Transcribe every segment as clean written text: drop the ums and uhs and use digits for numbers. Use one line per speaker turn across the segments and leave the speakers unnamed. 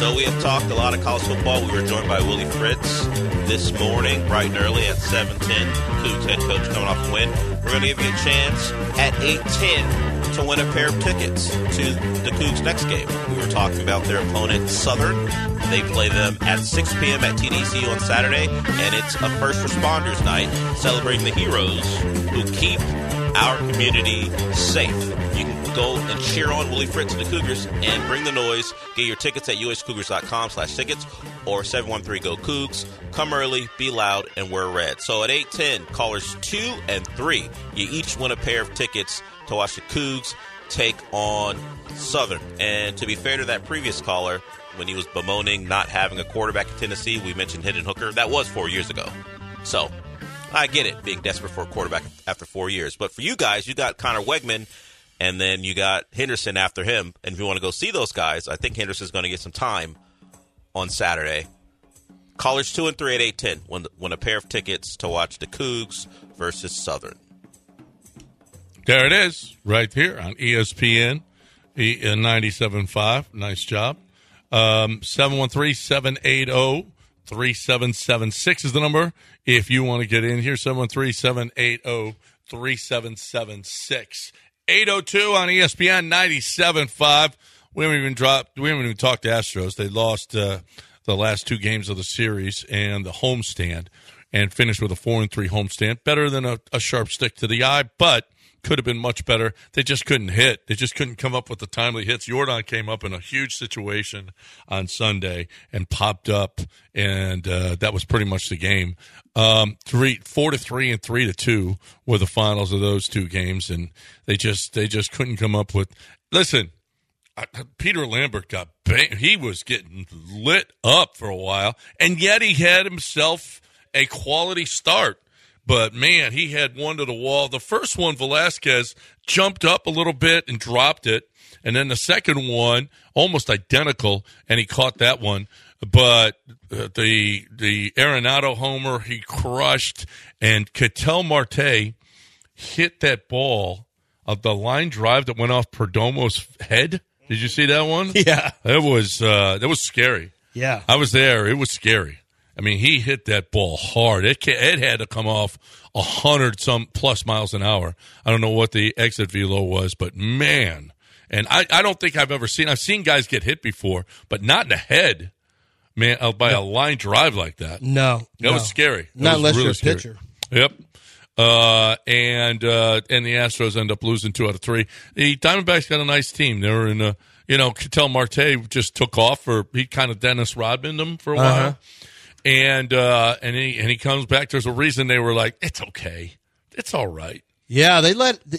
So we have talked a lot of college football. We were joined by Willie Fritz this morning, bright and early at 7:10. Cougs head coach coming off the win. We're going to give you a chance at 8:10 to win a pair of tickets to the Cougs' next game. We were talking about their opponent, Southern. They play them at 6 p.m. at TDC on Saturday, and it's a first responders night celebrating the heroes who keep our community safe. You can go and cheer on Willie Fritz and the Cougars and bring the noise. Get your tickets at uscougars.com/tickets or 713-GO-COUGS. Come early, be loud, and wear red. So at 8:10, callers 2 and 3, you each win a pair of tickets to watch the Cougs take on Southern. And to be fair to that previous caller, when he was bemoaning not having a quarterback in Tennessee, we mentioned Hendon Hooker. That was 4 years ago. So I get it, being desperate for a quarterback after 4 years. But for you guys, you got Connor Wegman, and then you got Henderson after him. And if you want to go see those guys, I think Henderson's going to get some time on Saturday. Callers 2 and 3 at 8:10 win a pair of tickets to watch the Cougs versus Southern.
There it is, right here on ESPN 97.5. Nice job. 713-780-3776 is the number. If you want to get in here, 713-780-3776. 8:02 on ESPN 97.5. We haven't even talked to Astros. They lost the last two games of the series and the homestand and finished with a 4-3 homestand. Better than a sharp stick to the eye, but could have been much better. They just couldn't hit. They just couldn't come up with the timely hits. Jordan came up in a huge situation on Sunday and popped up, and that was pretty much the game. 4-3 and 3-2 were the finals of those two games, and they just couldn't come up with. Listen, Peter Lambert got banged. He was getting lit up for a while, and yet he had himself a quality start. But, man, he had one to the wall. The first one, Velasquez jumped up a little bit and dropped it. And then the second one, almost identical, and he caught that one. But the Arenado homer, he crushed. And Ketel Marte hit that ball of the line drive that went off Perdomo's head. Did you see that one?
Yeah.
That was scary.
Yeah.
I was there. It was scary. I mean, he hit that ball hard. It had to come off 100-some plus miles an hour. I don't know what the exit velo was, but man. And I don't think I've seen guys get hit before, but not in the head, man, by a line drive like that.
No.
That was scary.
Not unless
really
you're a
scary.
pitcher.
Yep. And the Astros end up losing 2 out of 3. The Diamondbacks got a nice team. They were in Ketel Marte just took off, he kind of Dennis Rodman them for a while. And he comes back. There's a reason they were like, it's okay. It's all right.
Yeah, there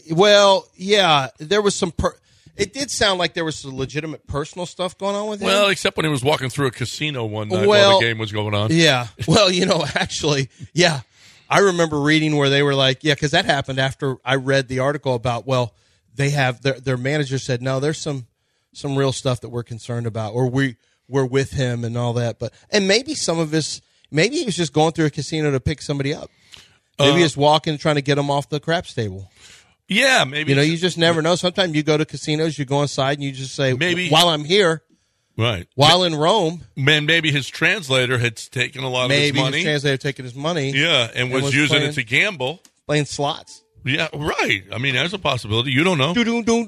was some it did sound like there was some legitimate personal stuff going on with him.
Well, except when he was walking through a casino one night while the game was going on.
Yeah. Well, actually, yeah. I remember reading where they were like, yeah, because that happened after I read the article about, well, they have their manager said, no, there's some real stuff that we're concerned about, or we're with him and all that. And maybe maybe he was just going through a casino to pick somebody up. Maybe he's walking, trying to get them off the craps table.
Yeah, maybe.
You just never know. Sometimes you go to casinos, you go inside, and you just say,
maybe
while I'm here,
right?
While in Rome,
man, maybe his translator had taken a lot of his money.
Maybe his translator had taken his money.
Yeah, and was using it to gamble,
playing slots.
Yeah, right. I mean, there's a possibility. You don't know.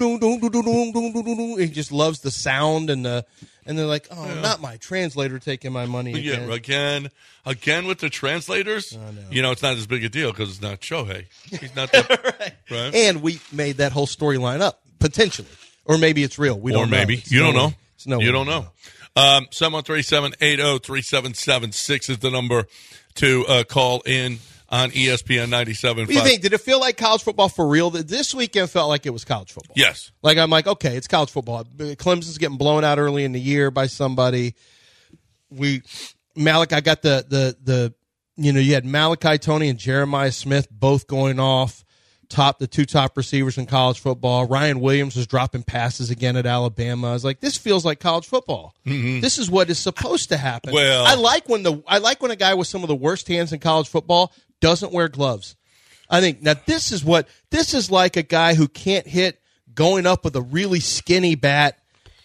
He just loves the sound and they're like, not my translator taking my money again.
Yeah, again with the translators. It's not as big a deal because it's not Shohei. He's not that, right.
And we made that whole storyline up potentially, or maybe it's real. We don't know.
Maybe you don't know.
You
don't know. 713-780-3776 is the number to call in on ESPN 97.5.
What do you think? Did it feel like college football for real? This weekend felt like it was college football.
Yes.
I'm like, okay, it's college football. Clemson's getting blown out early in the year by somebody. I got you had Malachi Tony and Jeremiah Smith both going off, the two top receivers in college football. Ryan Williams was dropping passes again at Alabama. I was like, this feels like college football. Mm-hmm. This is what is supposed to happen.
Well,
I like when a guy with some of the worst hands in college football doesn't wear gloves. I think now this is like a guy who can't hit going up with a really skinny bat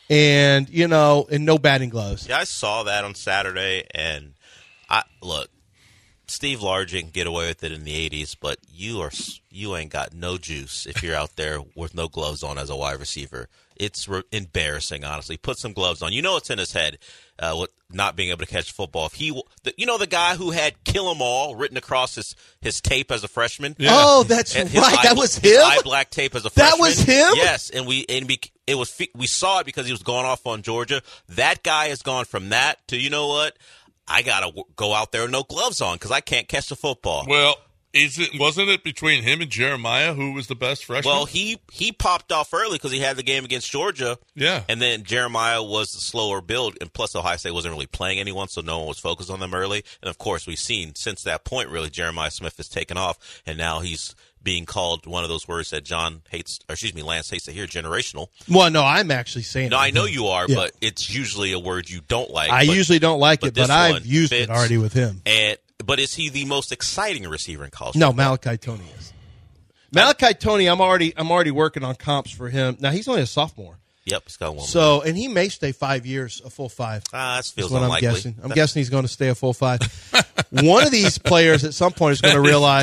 and and no batting gloves.
Yeah, I saw that on Saturday, and look, Steve Largent can get away with it in the 80s, but you ain't got no juice if you're out there with no gloves on as a wide receiver. It's embarrassing, honestly. Put some gloves on. It's in his head with not being able to catch football. If the guy who had "Kill 'Em All" written across his tape as a freshman.
Yeah. Oh, that's right. That was him.
His eye black tape as a freshman.
That was him.
Yes, and we saw it because he was going off on Georgia. That guy has gone from that to what? I gotta go out there with no gloves on because I can't catch the football.
Well. Wasn't it between him and Jeremiah who was the best freshman?
Well, he popped off early because he had the game against Georgia.
Yeah.
And then Jeremiah was the slower build, and plus Ohio State wasn't really playing anyone, so no one was focused on them early. And, of course, we've seen since that point, really, Jeremiah Smith has taken off, and now he's being called one of those words that Lance hates to hear, generational.
Well, no, I'm actually saying
No, I know you are, but it's usually a word you don't like.
Usually don't like it, but I've used it already with him.
But is he the most exciting receiver in college?
No, Malachi Tony is. Malachi Tony, I'm already working on comps for him. Now he's only a sophomore.
Yep, he's got one.
So, and he may stay 5 years, a full 5.
That feels unlikely.
I'm guessing he's going to stay a full 5. One of these players at some point is going to realize,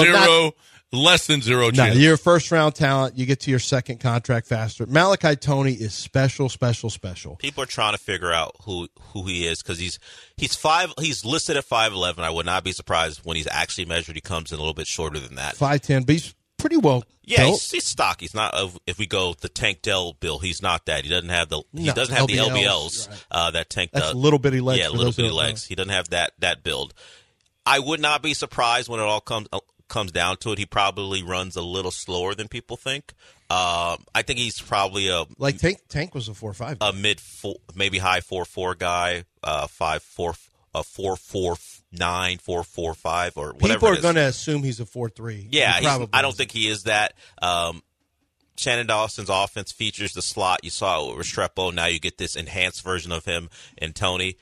less than zero chance.
No, you're a first-round talent. You get to your second contract faster. Malachi Tony is special.
People are trying to figure out who he is because he's listed at 5'11". I would not be surprised when he's actually measured. He comes in a little bit shorter than that.
5'10", but he's pretty well built.
He's stocky. He's not. If we go the Tank Dell build, he's not that. He doesn't have the LBLs right. That Tank.
That's little bitty legs.
Yeah, little bitty legs. He doesn't have that build. I would not be surprised when it all comes down to it. He probably runs a little slower than people think. I think he's probably
Tank was a 4.5
a mid-4, maybe high 4.4 guy, 5'4", a 4.49, 4.45, or whatever.
People are going to assume he's a 4.3.
Yeah, I don't think he is that. Shannon Dawson's offense features the slot. You saw it with Restrepo. Now you get this enhanced version of him and Tony.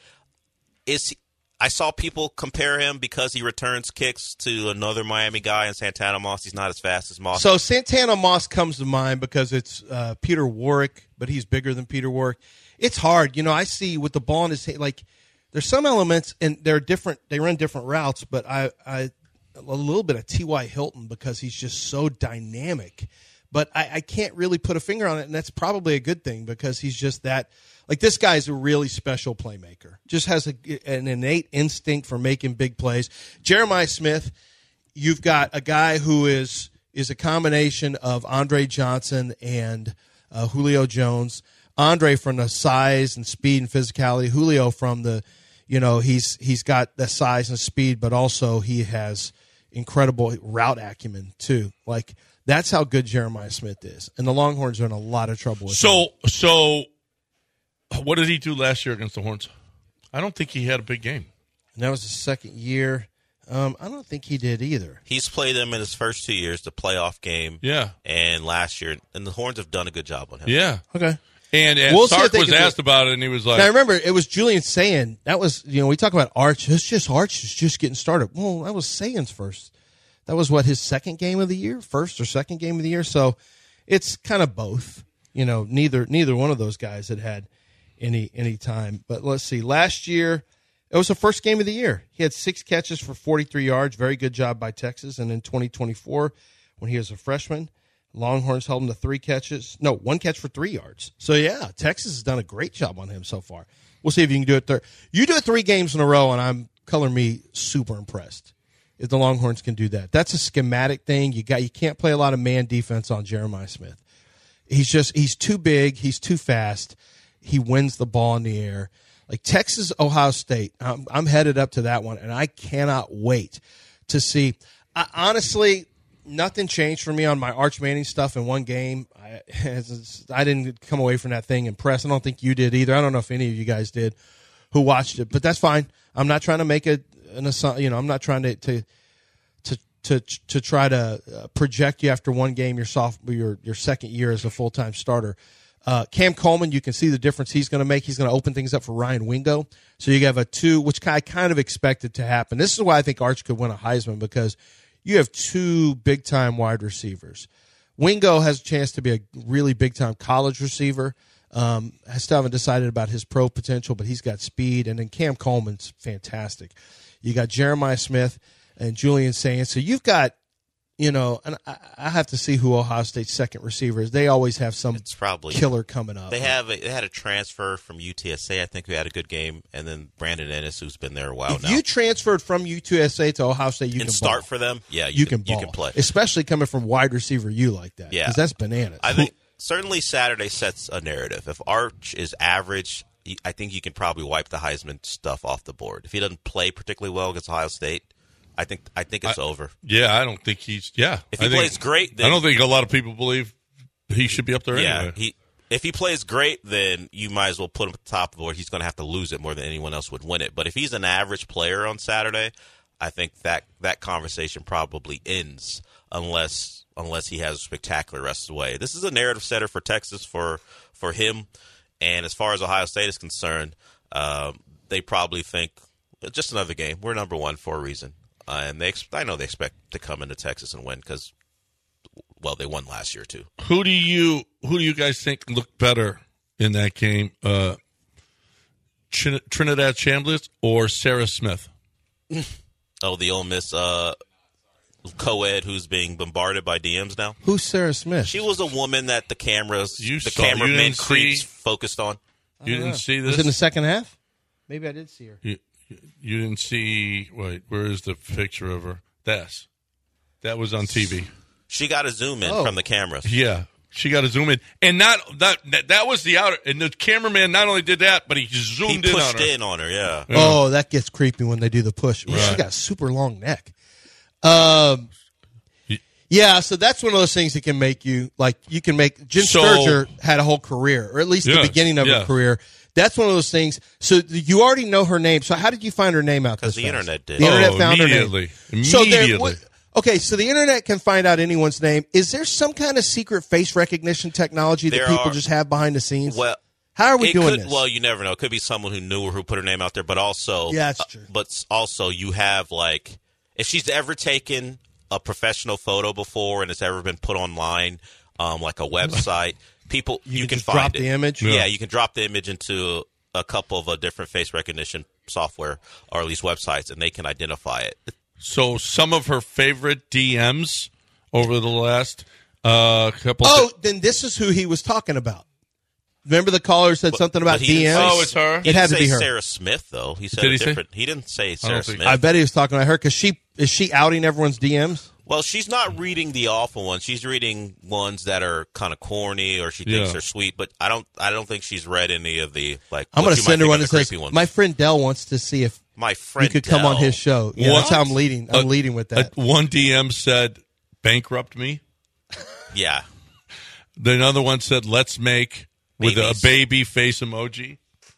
I saw people compare him because he returns kicks to another Miami guy in Santana Moss. He's not as fast as Moss.
So Santana Moss comes to mind because it's Peter Warrick, but he's bigger than Peter Warrick. It's hard. I see with the ball in his hand, there's some elements, and they're different. They run different routes, but I a little bit of T.Y. Hilton because he's just so dynamic. But I can't really put a finger on it, and that's probably a good thing because he's just that. This guy's a really special playmaker. Just has an innate instinct for making big plays. Jeremiah Smith, you've got a guy who is a combination of Andre Johnson and Julio Jones. Andre from the size and speed and physicality. Julio from the, he's got the size and speed, but also he has incredible route acumen too. That's how good Jeremiah Smith is. And the Longhorns are in a lot of trouble with him.
So what did he do last year against the Horns? I don't think he had a big game.
And that was his second year. I don't think he did either.
He's played them in his first 2 years, the playoff game.
Yeah.
And last year, and the Horns have done a good job on him.
Yeah.
Okay.
And Sark was asked about it, and he was like...
Now, remember, it was Julian saying, that was, we talk about Arch. Arch is just getting started. Well, that was Sayan's first. That was, his second game of the year? First or second game of the year? So it's kind of both. Neither one of those guys had any time. But let's see. Last year, it was the first game of the year. He had 6 catches for 43 yards. Very good job by Texas. And in 2024, when he was a freshman, Longhorns held him to 1 catch for 3 yards. So, yeah, Texas has done a great job on him so far. We'll see if you can do it there. You do it 3 games in a row, and I'm color me super impressed if the Longhorns can do that. That's a schematic thing. You can't play a lot of man defense on Jeremiah Smith. He's too big. He's too fast. He wins the ball in the air. Texas, Ohio State, I'm headed up to that one, and I cannot wait to see. Honestly, nothing changed for me on my Arch Manning stuff in one game. I didn't come away from that thing impressed. I don't think you did either. I don't know if any of you guys did who watched it, but that's fine. I'm not trying to make an assumption. I'm not trying to try to project you after one game your second year as a full-time starter. Cam Coleman, you can see the difference he's going to make. He's going to open things up for Ryan Wingo. So you have a 2, which I kind of expected to happen. This is why I think Arch could win a Heisman, because you have 2 big-time wide receivers. Wingo has a chance to be a really big-time college receiver. I still haven't decided about his pro potential, but he's got speed. And then Cam Coleman's fantastic. You got Jeremiah Smith and Julian Sayin. So you've got, and I have to see who Ohio State's second receiver is. They always have some killer coming up.
They had a transfer from UTSA, I think, who had a good game, and then Brandon Ennis, who's been there a while now.
If you transferred from UTSA to Ohio State, you can
start
ball.
for them. Yeah,
you can play, especially coming from wide receiver you like that.
Yeah,
because that's bananas.
I think certainly Saturday sets a narrative. If Arch is average, I think you can probably wipe the Heisman stuff off the board. If he doesn't play particularly well against Ohio State, I think it's over.
Yeah, I don't think he's. Yeah,
if he plays great, then,
I don't think a lot of people believe he should be up there.
Yeah,
anyway.
If he plays great, then you might as well put him at the top of the board. He's going to have to lose it more than anyone else would win it. But if he's an average player on Saturday, I think that conversation probably ends unless he has a spectacular rest of the way. This is a narrative setter for Texas for him. And as far as Ohio State is concerned, they probably think just another game. We're number one for a reason. And I know they expect to come into Texas and win because, well, they won last year too.
Who do you guys think looked better in that game? Trinidad Chambliss or Sarah Smith?
Oh, the Ole Miss co-ed who's being bombarded by DMs now.
Who's Sarah Smith?
She was a woman that the cameraman creeps focused on.
You didn't see this?
Was it in the second half? Maybe I did see her.
You didn't see. Wait, where is the picture of her? That was on TV.
She got a zoom in from the cameras.
Yeah, she got a zoom in, and that was the outer. And the cameraman not only did that, but he zoomed in on her.
He pushed in on her. Yeah.
Oh, that gets creepy when they do the push. Right. She got a super long neck. Yeah, so that's one of those things that can make you you can make. Jen Sturger had a whole career, or at least the beginning of her career. That's one of those things. So you already know her name. So how did you find her name out?
Because the internet did.
The internet found her name.
Immediately.
So the internet can find out anyone's name. Is there some kind of secret face recognition technology that people just have behind the scenes?
Well,
how are we doing this?
Well, you never know. It could be someone who knew her who put her name out there, but also,
yeah, that's true.
But also, you have if she's ever taken a professional photo before and it's ever been put online, like a website. People, you can find
drop the image.
Yeah, you can drop the image into a couple of different face recognition software or at least websites, and they can identify it.
So some of her favorite DMs over the last couple.
Then this is who he was talking about. Remember the caller said something about DMs?
Oh, it's her.
It
had to be her.
Sarah Smith though. He said different. He didn't say Sarah Smith.
I bet he was talking about her because is she outing everyone's DMs?
Well, she's not reading the awful ones. She's reading ones that are kind of corny or she thinks are sweet. But I don't think she's read any of the
I'm going to send her one that says, "My friend Dell wants to see if you could come on his show." Yeah, that's how I'm leading. I'm leading with that.
One DM said, "Bankrupt me."
Yeah.
Another one said, "Let's make," with a baby face emoji.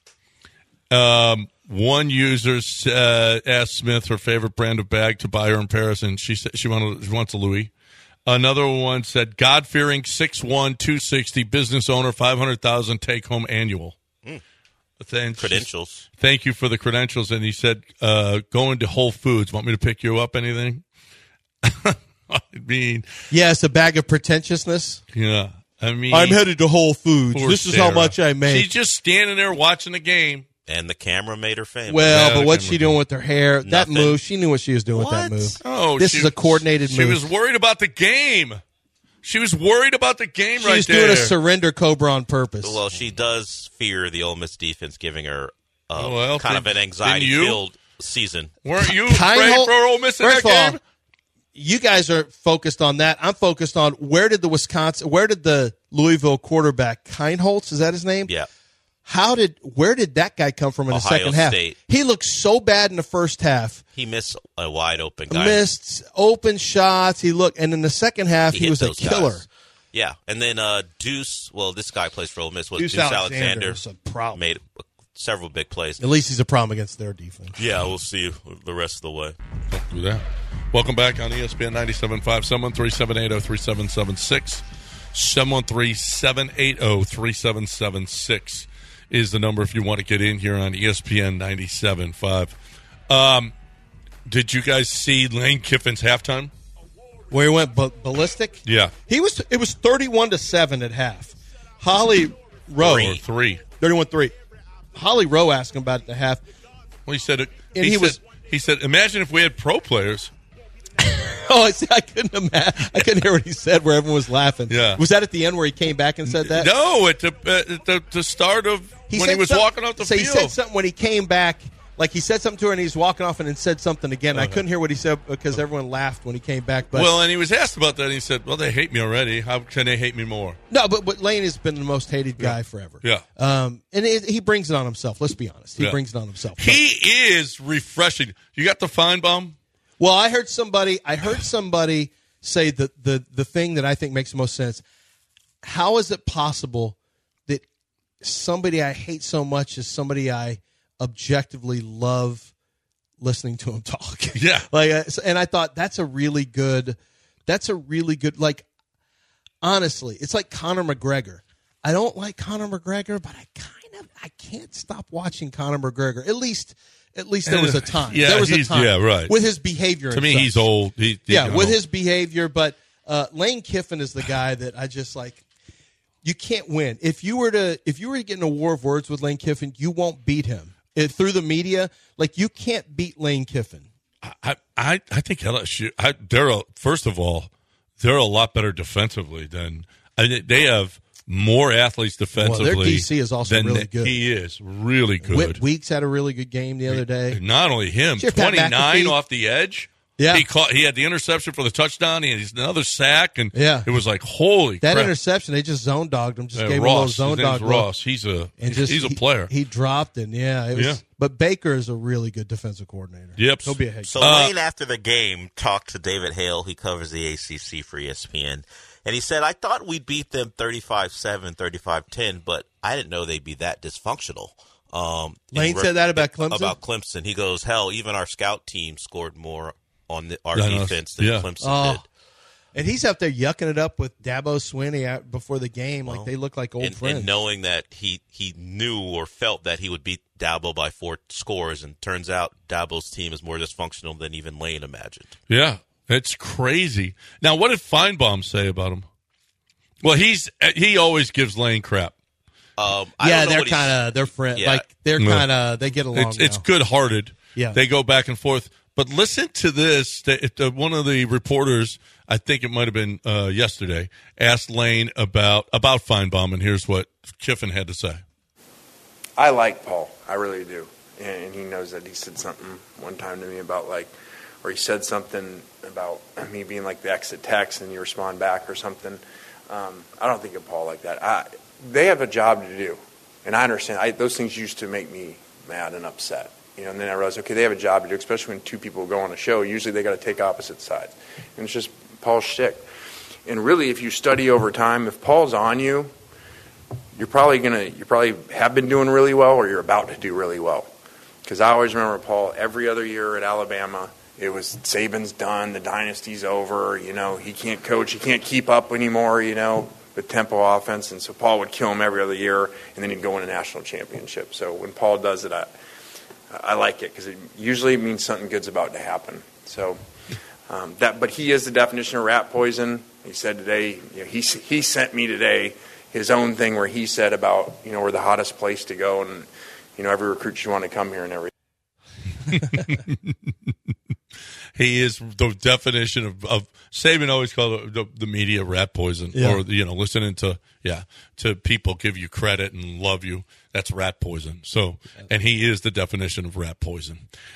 One user asked Smith her favorite brand of bag to buy her in Paris, and she said she wants a Louis. Another one said, God-fearing, 6'1", 260, business owner, $500,000 take-home annual.
Credentials.
Thank you for the credentials. And he said, going to Whole Foods. Want me to pick you up anything? I mean.
Yeah, it's a bag of pretentiousness.
Yeah. I mean.
I'm headed to Whole Foods. This is how much I make.
She's just standing there watching the game.
And the camera made her famous.
Well, but what's she doing with her hair? Nothing. That move, she knew what she was doing with that move.
Oh,
this is a coordinated move.
She was worried about the game. She was worried about the game right there.
She's doing a surrender cobra on purpose.
Well, she does fear the Ole Miss defense giving her kind of an anxiety-filled season.
Weren't you afraid for Ole Miss in that game?
You guys are focused on that. I'm focused on where did the Louisville quarterback, Keinholz, is that his name?
Yeah.
Where did that guy come from in the second half? He looked so bad in the first half.
He missed a wide open guy.
Missed open shots. And in the second half, he was a killer.
Guys. Yeah. And then Deuce, well, this guy plays for Ole Miss. Deuce Alexander made several big plays.
At least he's a problem against their defense.
Yeah, we'll see the rest of the way.
Do that. Welcome back on ESPN 97.5, 713-780-3776. 713-780-3776 is the number if you want to get in here on ESPN 97.5. Did you guys see Lane Kiffin's halftime?
Where he went ballistic?
Yeah.
It was 31-7 at half. Holly Rowe.
3.
31-3. Holly Rowe asked him about it at the half.
Well, he said, he said, imagine if we had pro players.
Oh, I couldn't imagine. I couldn't hear what he said where everyone was laughing.
Yeah.
Was that at the end where he came back and said that?
No, at the start of when he was walking off the field.
He said something when he came back. Like, he said something to her, and he's walking off and then said something again. I couldn't hear what he said because everyone laughed when he came back. But,
well, and he was asked about that, and he said, well, they hate me already. How can they hate me more?
No, but Lane has been the most hated guy forever.
Yeah.
And he brings it on himself. Let's be honest. He brings it on himself.
He is refreshing. You got the Feinbaum?
Well, I heard somebody say the thing that I think makes the most sense. How is it possible that somebody I hate so much is somebody I objectively love listening to him talk?
Yeah.
And I thought that's a really good, like, honestly, it's like Conor McGregor. I don't like Conor McGregor, but I can't stop watching Conor McGregor. At least there was a time.
Yeah,
there was a time.
Yeah, right.
With his behavior.
To me, he's old.
With his behavior. But Lane Kiffin is the guy that I just like. You can't win. If you were to get in a war of words with Lane Kiffin, you won't beat him. Through the media, like, you can't beat Lane Kiffin.
I think LSU. First of all, they're a lot better defensively than they have. More athletes defensively.
Well, their DC is also really good.
He is really good.
Whit Weeks had a really good game the other day.
Not only him, 29 off the edge.
Yeah.
He had the interception for the touchdown. He had another sack, and
it
was like, holy crap.
That interception, they just zone dogged him. Just gave him a little zone dog.
Ross, he's a player.
He dropped, and but Baker is a really good defensive coordinator.
Yep.
He'll be a head coach.
So Lane, after the game, talked to David Hale. He covers the ACC for ESPN. And he said, I thought we'd beat them 35-7, 35-10, but I didn't know they'd be that dysfunctional.
Lane said that about Clemson?
About Clemson. He goes, hell, even our scout team scored more on our defense than Clemson did.
And he's out there yucking it up with Dabo Swinney before the game. Like, they look like old friends.
And knowing that he knew or felt that he would beat Dabo by 4 scores, and turns out Dabo's team is more dysfunctional than even Lane imagined.
Yeah. It's crazy. Now, what did Feinbaum say about him? Well, he always gives Lane crap.
They're friends. Yeah. Like, they get along.
It's good-hearted.
Yeah,
they go back and forth. But listen to this. One of the reporters, I think it might have been yesterday, asked Lane about Feinbaum, and here's what Kiffin had to say.
I like Paul. I really do, and he knows that. He said something one time to me about or he said something about me being like the exit text and you respond back or something. I don't think of Paul like that. They have a job to do, and I understand. Those things used to make me mad and upset. And then I realized, okay, they have a job to do, especially when 2 people go on a show. Usually they got to take opposite sides. And it's just Paul's shtick. And really, if you study over time, if Paul's on you, you probably have been doing really well, or you're about to do really well. Because I always remember Paul every other year at Alabama. It was Saban's done, the dynasty's over, he can't coach, he can't keep up anymore, with tempo offense. And so Paul would kill him every other year, and then he'd go win a national championship. So when Paul does it, I like it, because it usually means something good's about to happen. So but he is the definition of rat poison. He said today, he sent me today his own thing where he said about, we're the hottest place to go, and, every recruit should want to come here and everything.
He is the definition of Saban always called the media rat poison, or listening to people give you credit and love you. That's rat poison. So, and he is the definition of rat poison.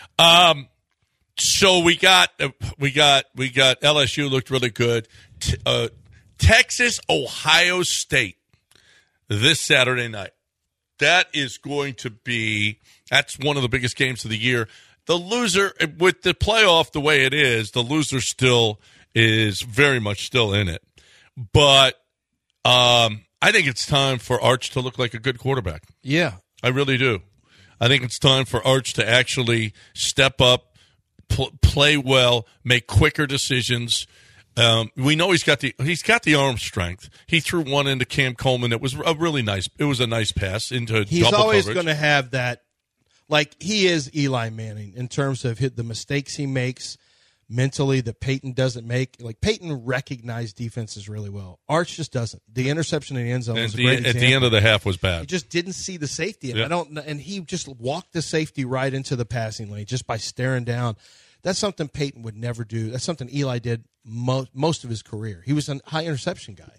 So we got LSU looked really good. Texas, Ohio State this Saturday night. That is going to be. That's one of the biggest games of the year. The loser, with the playoff the way it is, the loser still is very much still in it. But I think it's time for Arch to look like a good quarterback.
Yeah.
I really do. I think it's time for Arch to actually step up, play well, make quicker decisions. We know he's got the arm strength. He threw one into Cam Coleman. It was a nice pass into
he's
double coverage.
He's always going to have that. Like, he is Eli Manning in terms of the mistakes he makes, mentally that Peyton doesn't make. Like, Peyton recognized defenses really well. Arch just doesn't. The interception in the end zone was a great example.
At the end of the half was bad.
He just didn't see the safety. And and he just walked the safety right into the passing lane just by staring down. That's something Peyton would never do. That's something Eli did most of his career. He was a high interception guy.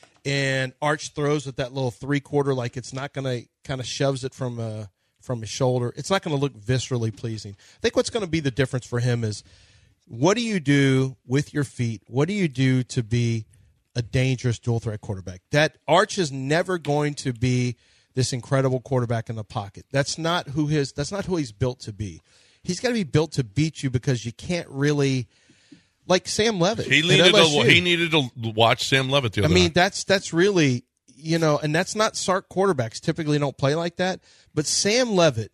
And Arch throws with that little 3/4, like it's not going to, kind of shoves it from his shoulder. It's not going to look viscerally pleasing. I think what's going to be the difference for him is, what do you do with your feet? What do you do to be a dangerous dual threat quarterback? That Arch is never going to be this incredible quarterback in the pocket. That's not who he's built to be. He's got to be built to beat you, because you can't really, like Sam Levitt.
He needed to watch Sam Levitt the other night.
That's really, and that's not Sark quarterbacks typically don't play like that. But Sam Levitt,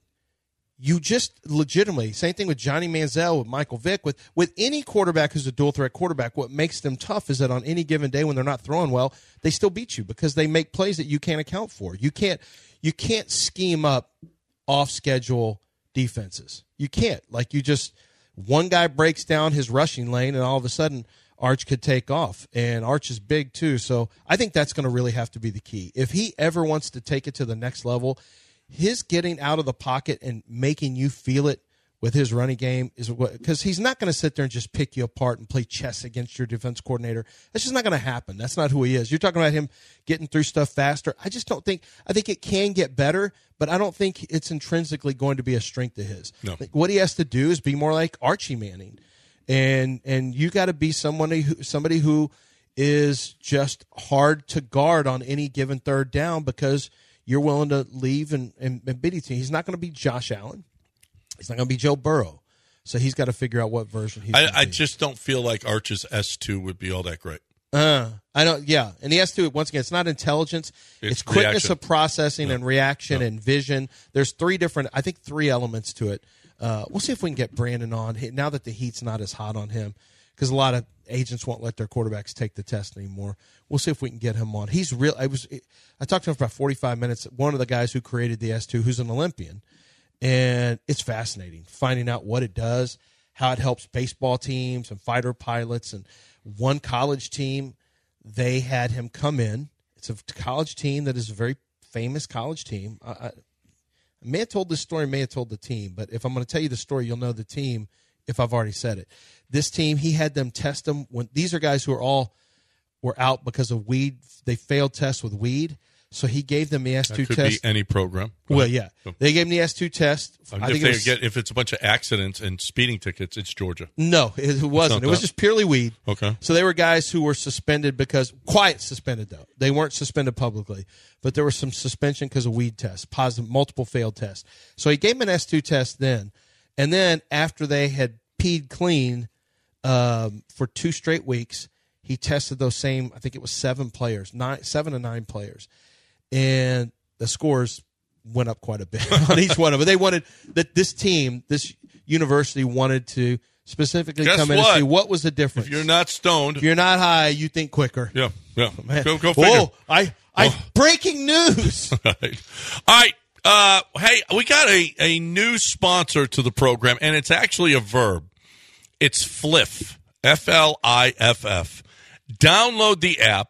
you just legitimately, same thing with Johnny Manziel, with Michael Vick, with any quarterback who's a dual threat quarterback, what makes them tough is that on any given day when they're not throwing well, they still beat you because they make plays that you can't account for. You can't scheme up off schedule defenses. You can't. Like, one guy breaks down his rushing lane and all of a sudden Arch could take off. And Arch is big too. So I think that's going to really have to be the key. If he ever wants to take it to the next level, his getting out of the pocket and making you feel it with his running game is what, because he's not going to sit there and just pick you apart and play chess against your defense coordinator. That's just not going to happen. That's not who he is. You're talking about him getting through stuff faster. I think it can get better, but I don't think it's intrinsically going to be a strength of his.
No.
What he has to do is be more like Archie Manning. And you got to be somebody who is just hard to guard on any given third down, because you're willing to leave and beat it. He's not going to be Josh Allen. He's not going to be Joe Burrow. So he's got to figure out what version he's going to be.
I just don't feel like Arch's S2 would be all that great.
I don't. Yeah, and the S2, once again, it's not intelligence. It's quickness
reaction.
Of processing and reaction and vision. There's three elements to it. We'll see if we can get Brandon on now that the heat's not as hot on him, because a lot of agents won't let their quarterbacks take the test anymore. We'll see if we can get him on. He's real. I talked to him for about 45 minutes. One of the guys who created the S2, who's an Olympian, and it's fascinating finding out what it does, how it helps baseball teams and fighter pilots. And one college team, they had him come in. It's a college team that is a very famous college team. I may have told this story, may have told the team, but if I'm going to tell you the story, you'll know the team if I've already said it. This team, he had them test them. These are guys who were out because of weed. They failed tests with weed. So he gave them the S2 test.
That could be any program.
Well, yeah. They gave him the S2 test.
If it's a bunch of accidents and speeding tickets, it's Georgia.
No, it wasn't. It was just purely weed.
Okay.
So they were guys who were suspended quiet suspended, though. They weren't suspended publicly. But there was some suspension because of weed tests, positive, multiple failed tests. So he gave them an S2 test then. And then after they had peed clean for 2 straight weeks, he tested those same, I think it was 7 to 9 players. And the scores went up quite a bit on each one of them. They wanted this university wanted to specifically come in and see what was the difference.
If you're not stoned,
if you're not high, you think quicker.
Yeah.
Man.
Go figure.
Whoa, breaking news.
All right. Hey, we got a new sponsor to the program, and it's actually a verb. It's Fliff, F-L-I-F-F. Download the app,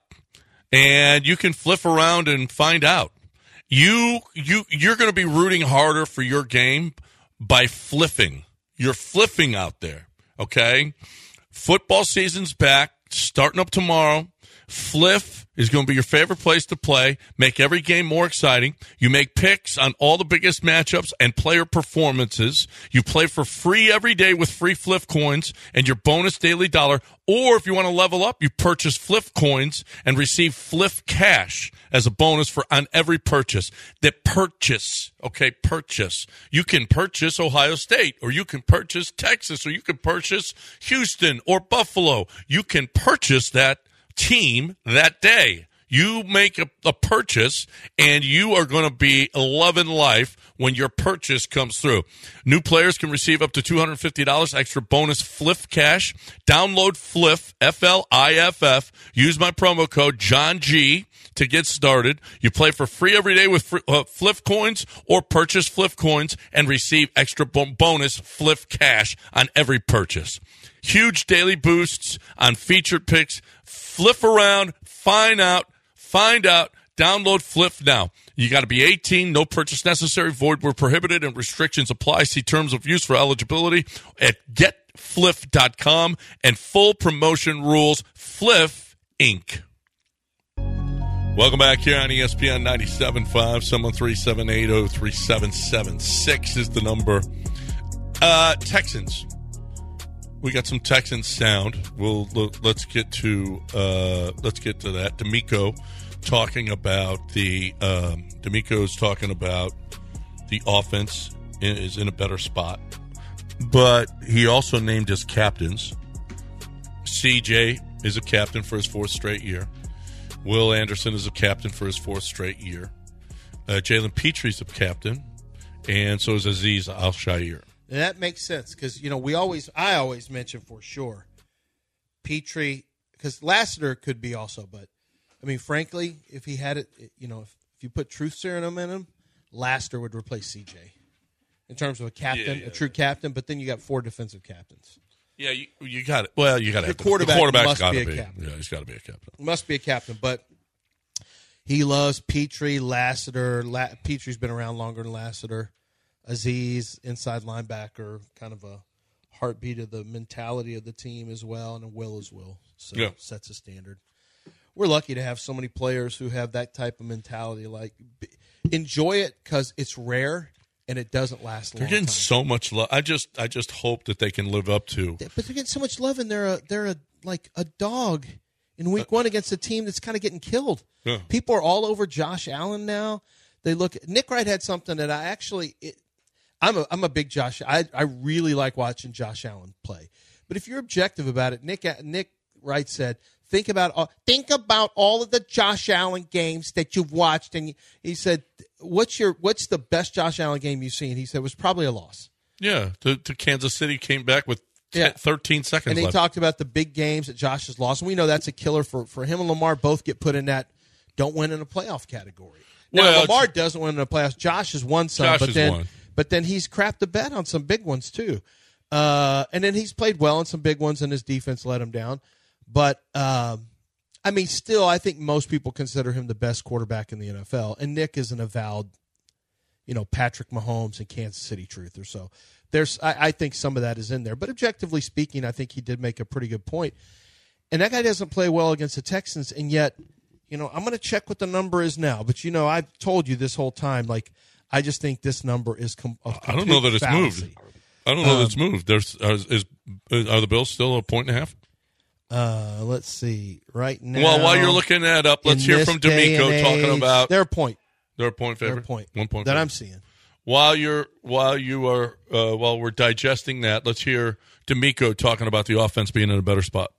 and you can fliff around and find out. You're going to be rooting harder for your game by fliffing. You're fliffing out there, okay? Football season's back, starting up tomorrow. Fliff is going to be your favorite place to play. Make every game more exciting. You make picks on all the biggest matchups and player performances. You play for free every day with free Fliff coins and your bonus daily dollar. Or if you want to level up, you purchase Fliff coins and receive Fliff cash as a bonus on every purchase. Purchase. You can purchase Ohio State, or you can purchase Texas, or you can purchase Houston or Buffalo. You can purchase that team that day. You make a purchase, and you are going to be loving life when your purchase comes through. New players can receive up to $250 extra bonus Fliff cash. Download Fliff, F-L-I-F-F. Use my promo code John G to get started. You play for free every day with Fliff coins, or purchase Fliff coins and receive extra bonus Fliff cash on every purchase. Huge daily boosts on featured picks. Fliff around, find out, download Fliff now. You got to be 18, no purchase necessary, void where prohibited, and restrictions apply. See terms of use for eligibility at getfliff.com and full promotion rules. Fliff, Inc. Welcome back here on ESPN 97.5. 713-780-3776 is the number. Texans. We got some Texans sound. Let's get to that. D'Amico talking about D'Amico's talking about the offense is in a better spot, but he also named his captains. CJ is a captain for his fourth straight year. Will Anderson is a captain for his fourth straight year. Jalen Petry's a captain, and so is Azeez Al-Shaair.
And that makes sense because, I always mention for sure Petry, because Lassiter could be also, but, I mean, frankly, if he had it, if you put truth serum in him, Lassiter would replace CJ in terms of a captain, a true captain, but then you got 4 defensive captains.
Yeah, you got it. Well, you got to have
the quarterback's got to
be.
Captain.
Yeah, he's got to be a captain.
Must be a captain, but he loves Petry, Lassiter. Petry's been around longer than Lassiter. Azeez, inside linebacker, kind of a heartbeat of the mentality of the team as well, and Will as well. So sets a standard. We're lucky to have so many players who have that type of mentality. Like, enjoy it because it's rare and it doesn't last long.
They're getting so much love. I just hope that they can live up to.
But they're getting so much love, and they're like a dog in week 1 against a team that's kind of getting killed.
Yeah.
People are all over Josh Allen now. They look. Nick Wright had something that I actually. I'm a big Josh. I really like watching Josh Allen play. But if you're objective about it, Nick Wright said, think about all of the Josh Allen games that you've watched, and he said, what's the best Josh Allen game you've seen? He said it was probably a loss.
Yeah, to Kansas City, came back with 13 seconds
and he
left.
talked about the big games that Josh has lost, and we know that's a killer for him and Lamar. Both get put in that don't win in a playoff category. Now, Lamar doesn't win in the playoffs. Josh has won some, but then he's crapped the bet on some big ones too. And then he's played well in some big ones, and his defense let him down. But, still, I think most people consider him the best quarterback in the NFL. And Nick is an avowed, Patrick Mahomes and Kansas City truther. So I think some of that is in there. But objectively speaking, I think he did make a pretty good point. And that guy doesn't play well against the Texans, and yet, I'm going to check what the number is now. But, I've told you this whole time, like, I just think this number is
I don't know that it's
fallacy.
moved. I don't know that it's moved. Are the Bills still 1.5?
Let's see. Right now.
Well, while you're looking that up, let's hear from D'Amico talking about.
They're a point.
They're a point favorite.
1
point
that
favorite.
I'm seeing.
While we're digesting that, let's hear D'Amico talking about the offense being in a better spot.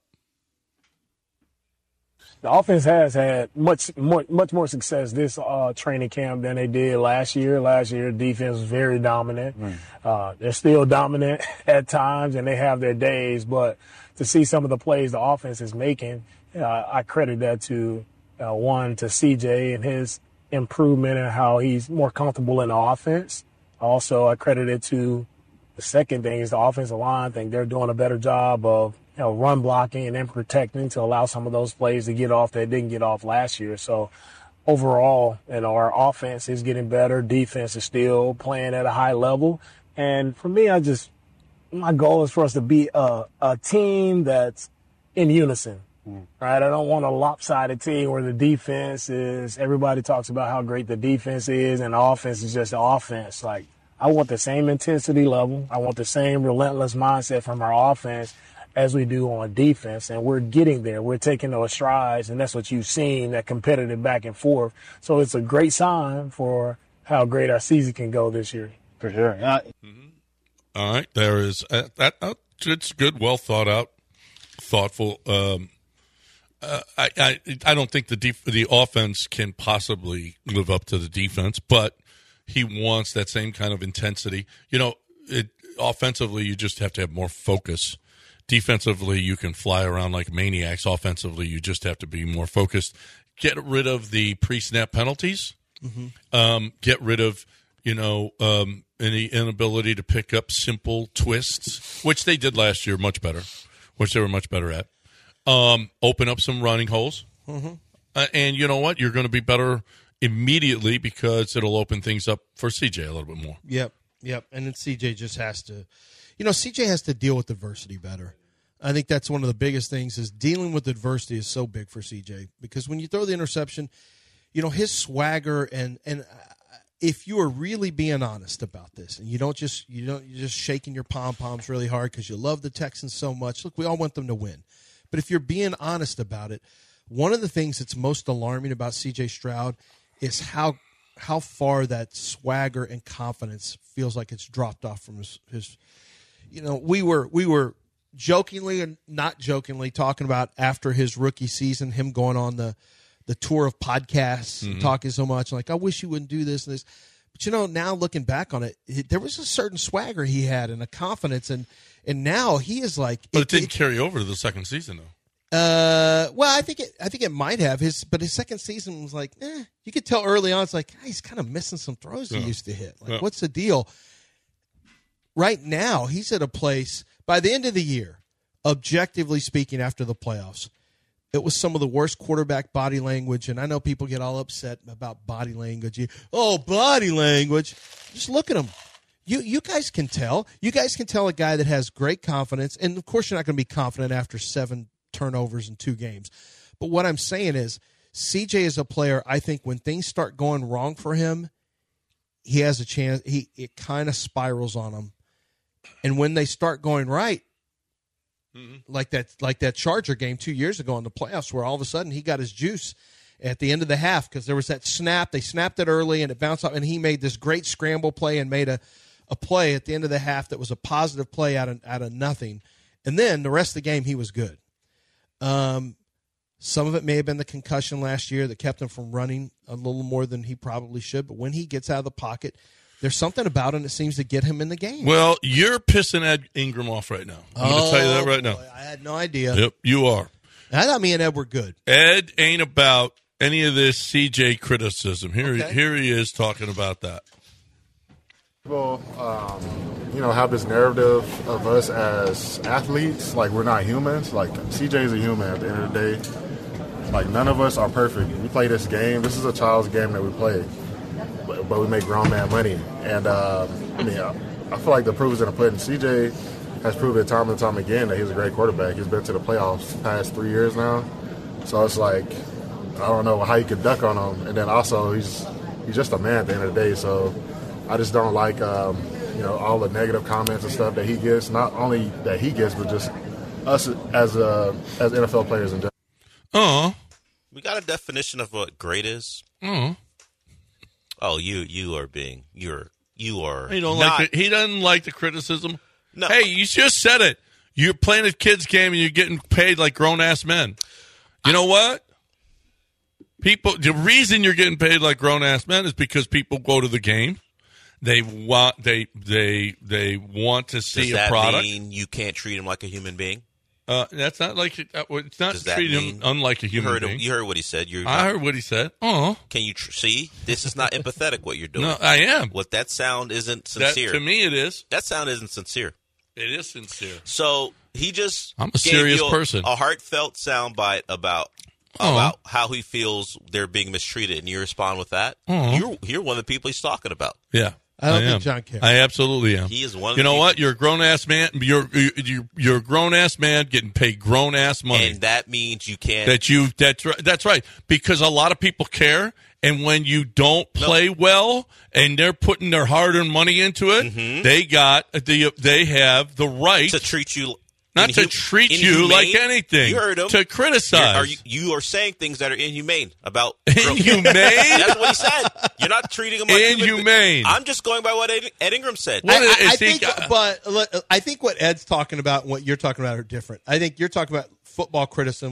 The offense has had much more success this training camp than they did last year. Last year, defense was very dominant. They're still dominant at times, and they have their days. But to see some of the plays the offense is making, I credit that to to CJ and his improvement and how he's more comfortable in the offense. Also, I credit it to the second thing is the offensive line. I think they're doing a better job of run blocking and protecting to allow some of those plays to get off that didn't get off last year. So overall, our offense is getting better. Defense is still playing at a high level. And for me, my goal is for us to be a team that's in unison, right? I don't want a lopsided team where the defense is, everybody talks about how great the defense is and the offense is just the offense. Like, I want the same intensity level. I want the same relentless mindset from our offense as we do on defense, and we're getting there. We're taking those strides, and that's what you've seen, that competitive back and forth. So it's a great sign for how great our season can go this year.
For sure.
All right, there is it's good, well thought out, thoughtful. I don't think the offense can possibly live up to the defense, but he wants that same kind of intensity. Offensively, you just have to have more focus. Defensively, you can fly around like maniacs. Offensively, you just have to be more focused. Get rid of the pre-snap penalties. Get rid of, any inability to pick up simple twists, which they did last year much better, which they were much better at. Open up some running holes. And you know what? You're going to be better immediately because it'll open things up for CJ a little bit more.
Yep. And then CJ just has to, CJ has to deal with adversity better. I think that's one of the biggest things is dealing with adversity is so big for CJ because when you throw the interception, his swagger and if you are really being honest about this and you're just shaking your pom-poms really hard because you love the Texans so much. Look, we all want them to win. But if you're being honest about it, one of the things that's most alarming about CJ Stroud is how far that swagger and confidence feels like it's dropped off from his we were jokingly and not jokingly talking about after his rookie season, him going on the tour of podcasts and talking so much like, I wish you wouldn't do this and this. But, now looking back on it, there was a certain swagger he had and a confidence. And now he is like.
But it didn't carry over to the second season, though.
Well, I think it might have but his second season was like, you could tell early on. It's like he's kind of missing some throws he used to hit. Like, what's the deal? Right now, he's at a place by the end of the year, objectively speaking, after the playoffs, it was some of the worst quarterback body language. And I know people get all upset about body language. Body language. Just look at him. You guys can tell. You guys can tell a guy that has great confidence. And, of course, you're not going to be confident after 7 turnovers in 2 games. But what I'm saying is CJ is a player, I think, when things start going wrong for him, he has a chance. It kind of spirals on him. And when they start going right, like that Charger game 2 years ago in the playoffs where all of a sudden he got his juice at the end of the half because there was that snap. They snapped it early and it bounced off, and he made this great scramble play and made a play at the end of the half that was a positive play out of nothing. And then the rest of the game he was good. Some of it may have been the concussion last year that kept him from running a little more than he probably should. But when he gets out of the pocket, there's something about him that seems to get him in the game.
Well, you're pissing Ed Ingram off right now. I'm going to tell you that right now.
Boy, I had no idea.
Yep, you are.
I thought me and Ed were good.
Ed ain't about any of this CJ criticism. Here he is talking about that.
People, have this narrative of us as athletes, like we're not humans. Like CJ is a human at the end of the day. Like none of us are perfect. We play this game. This is a child's game that we play, but we make grown man money. And I feel like the proof is in the pudding. CJ has proven time and time again that he's a great quarterback. He's been to the playoffs the past 3 years now. So it's like I don't know how you could duck on him. And then also he's just a man at the end of the day. So I just don't like all the negative comments and stuff that he gets. Not only that he gets, but just us as NFL players in general.
We got a definition of what great is. Oh, you are being you are.
He doesn't like the criticism.
No.
Hey, you just said it. You're playing a kid's game and you're getting paid like grown ass men. You know what? The reason you're getting paid like grown ass men is because people go to the game. They want to see a product.
Does that mean you can't treat him like a human being?
That's not like it's not treating him unlike a human being.
You heard what he said.
I heard what he said. Oh,
can you see? This is not empathetic. What you're doing.
No, I am.
What that sound isn't sincere.
To me, it is.
That sound isn't sincere.
It is sincere.
So he just
I'm a serious person.
A heartfelt soundbite about how he feels they're being mistreated, and you respond with that. You're one of the people he's talking about.
Yeah.
I don't think John cares.
I absolutely am.
He is one.
You know what? You're a grown ass man. You're a grown ass man getting paid grown ass money,
and that means you can't.
That's right. Because a lot of people care, and when you don't play well, and they're putting their hard-earned money into it, they have the right
to treat you.
Not to treat you like anything.
You heard him.
To criticize.
You are saying things that are inhumane about.
Inhumane?
That's what he said. You're not treating him like
inhumane.
I'm just going by what Ed Ingram said.
I think what Ed's talking about and what you're talking about are different. I think you're talking about football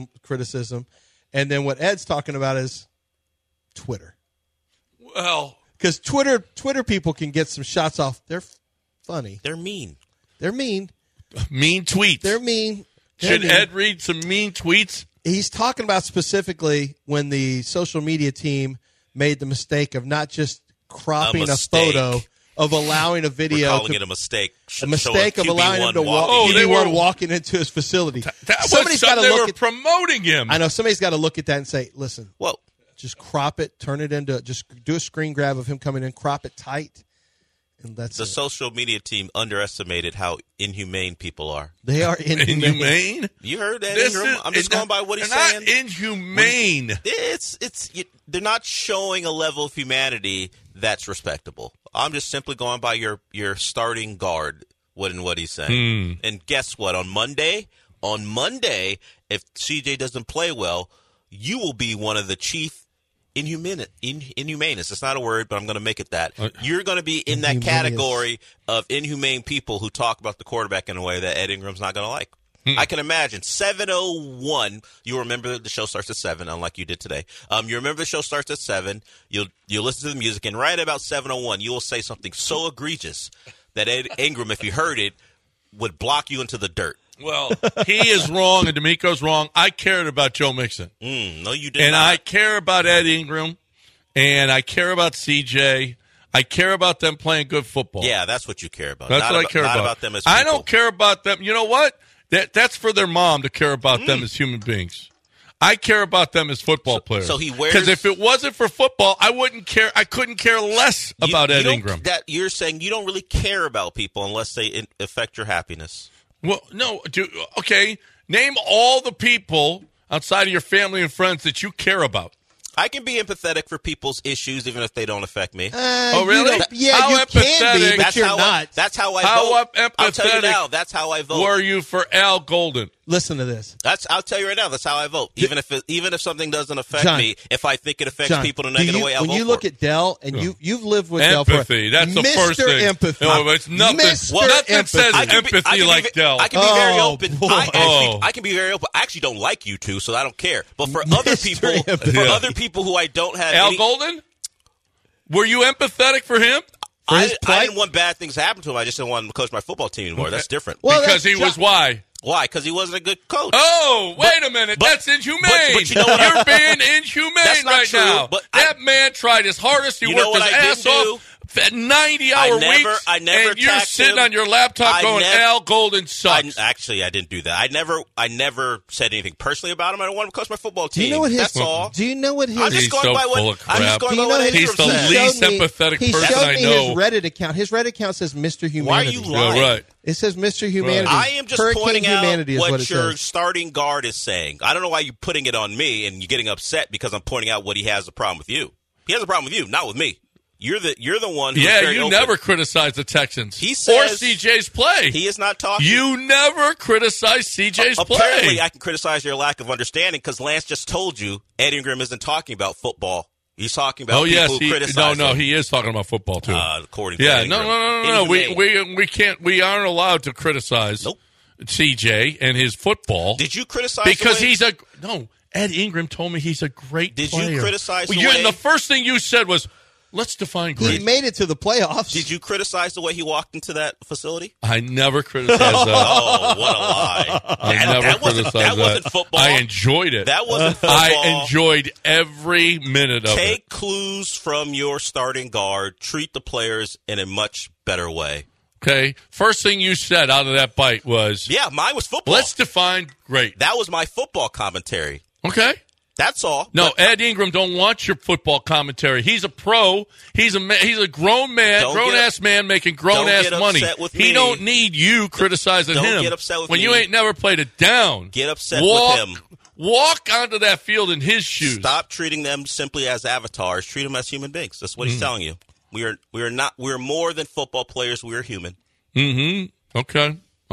criticism, and then what Ed's talking about is Twitter.
Well,
Because Twitter people can get some shots off. They're funny.
They're mean.
They're mean.
Mean tweets.
They're mean.
Should Ed read some mean tweets?
He's talking about specifically when the social media team made the mistake of not just cropping a photo of allowing a video.
We're calling it a mistake.
A mistake of allowing him to walk.
they were
walking into his facility.
Somebody's got to look at promoting him.
I know somebody's got to look at that and say, "Listen,
well,
just crop it, turn it into, just do a screen grab of him coming in, crop it tight." And that's
the social media team underestimated how inhumane people are.
They are inhumane.
You heard that, Ingram? I'm just going by what he's saying.
Not inhumane.
They're not showing a level of humanity that's respectable. I'm just simply going by your starting guard and what he's saying. And guess what? On Monday, if CJ doesn't play well, you will be one of the chief inhumanists. It's not a word, but I'm going to make it that. You're going to be in that category of inhumane people who talk about the quarterback in a way that Ed Ingram's not going to like. I can imagine. 7:01. You remember the show starts at 7, unlike you did today. You remember the show starts at 7. You'll listen to the music, and right about 7:01, you will say something so egregious that Ed Ingram, if he heard it, would block you into the dirt.
Well, he is wrong and D'Amico's wrong. I cared about Joe Mixon.
No, you did
and
not.
I care about Ed Ingram, and I care about CJ. I care about them playing good football.
Yeah, that's what you care about.
That's what I care about.
Not about them as people.
I don't care about them. You know what? That's for their mom to care about them as human beings. I care about them as football players.
So he wears,
because if it wasn't for football, I wouldn't care. I couldn't care less about Ed Ingram.
You're saying you don't really care about people unless they affect your happiness.
Well, no. Okay, name all the people outside of your family and friends that you care about.
I can be empathetic for people's issues even if they don't affect me.
Oh, really?
You can be, but you're not.
That's how I vote. I'll tell you now, that's how I vote.
Were you for Al Golden?
Listen to this.
I'll tell you right now, that's how I vote. Even if something doesn't affect me, if I think it affects people in a negative way, I'll vote for it.
When you look at Dell, and you've lived with
empathy,
Dell
that's the first thing.
Empathy.
No, it's nothing. Nothing says empathy like Dell.
I can be very open. I can be very open. I actually don't like you two, so I don't care. But for other people who I don't have
Al Golden? Were you empathetic for him?
I didn't want bad things to happen to him. I just didn't want him to coach my football team anymore. That's different.
Well,
because he was why?
Why? Because he wasn't a good coach.
Oh, wait a minute. That's inhumane.
But you know what?
You're being inhumane right
true,
now.
But
that man tried his hardest. He worked his ass off. 90-hour weeks,
and
you're sitting on your laptop going, Al Golden sucks.
I didn't do that. I never said anything personally about him. I don't want him to coach my football team.
Do you know what
That's all.
Do you know what his?
I'm just going by what. I'm just going by what
He's the least empathetic person I know.
He showed me his Reddit account. His Reddit account says Mr. Humanity.
Why are you lying?
Yeah, right.
It says Mr. Humanity.
Right. I am just pointing out what your
says.
starting guard is saying. I don't know why you're putting it on me and you're getting upset because I'm pointing out what he has a problem with you. He has a problem with you, not with me. You're the one who's very
you
open.
never criticize the Texans.
He says,
or CJ's play.
He is not talking.
You never criticize CJ's play.
Apparently, I can criticize your lack of understanding because Lance just told you Ed Ingram isn't talking about football. He's talking about people who criticize him.
He is talking about football too.
According to Ed Ingram.
No. We can't. We aren't allowed to criticize CJ and his football.
Did you criticize
because Ed Ingram told me he's a great player.
Did you criticize
the first thing you said was, let's define great.
He made it to the playoffs.
Did you criticize the way he walked into that facility?
I never criticized that.
Oh, what a lie.
That
wasn't football.
I enjoyed it.
That wasn't football.
I enjoyed every minute of it.
Take clues from your starting guard. Treat the players in a much better way.
Okay. First thing you said out of that bite was...
Yeah, mine was football.
Let's define great.
That was my football commentary.
Okay.
That's all.
No, Ed Ingram don't want your football commentary. He's a pro. He's a grown man, grown-ass man making grown-ass money. He don't need you criticizing him.
Don't get upset with
when
me.
you ain't never played it down.
Get upset with him.
Walk onto that field in his shoes.
Stop treating them simply as avatars. Treat them as human beings. That's what he's telling you. We're more than football players. We're human.
Mm-hmm. Okay.